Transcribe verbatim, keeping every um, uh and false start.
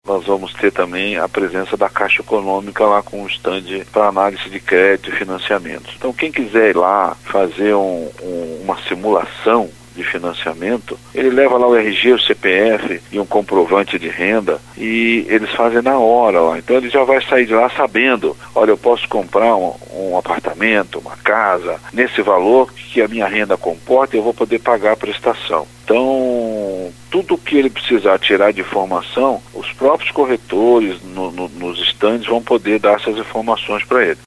nós vamos ter também a presença da Caixa Econômica lá com um stand para análise de crédito e financiamento. Então quem quiser ir lá fazer um, um, uma simulação de financiamento, ele leva lá o R G, o C P F e um comprovante de renda e eles fazem na hora lá. Então ele já vai sair de lá sabendo, olha, eu posso comprar um, um apartamento, uma casa, nesse valor que a minha renda comporta e eu vou poder pagar a prestação. Então, tudo que ele precisar tirar de informação, os próprios corretores no, no, nos estandes vão poder dar essas informações para ele.